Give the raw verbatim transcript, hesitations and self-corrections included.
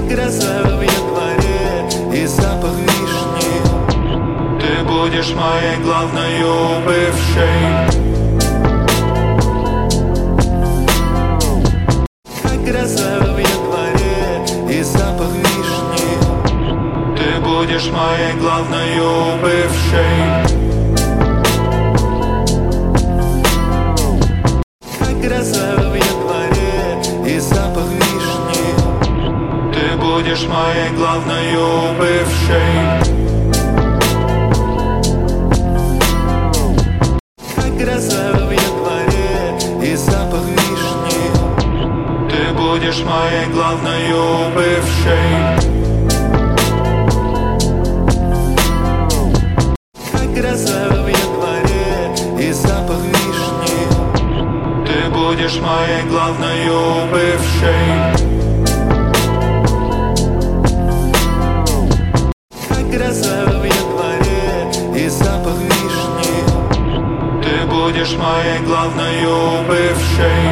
как гроза в январе и запах вишни. Ты будешь моей главною бывшей. Как гроза в январе и запах вишни. Ты будешь моей главною бывшей. Как гроза в январе и запах вишни. Ты будешь моей главною бывшей. Как гроза в январе и запах вишни. Ты будешь моей главною бывшей. Как гроза в январе и запах вишни. Ты будешь моей главною бывшей. Как гроза в январе и запах вишни. Ты будешь моей главною бывшей.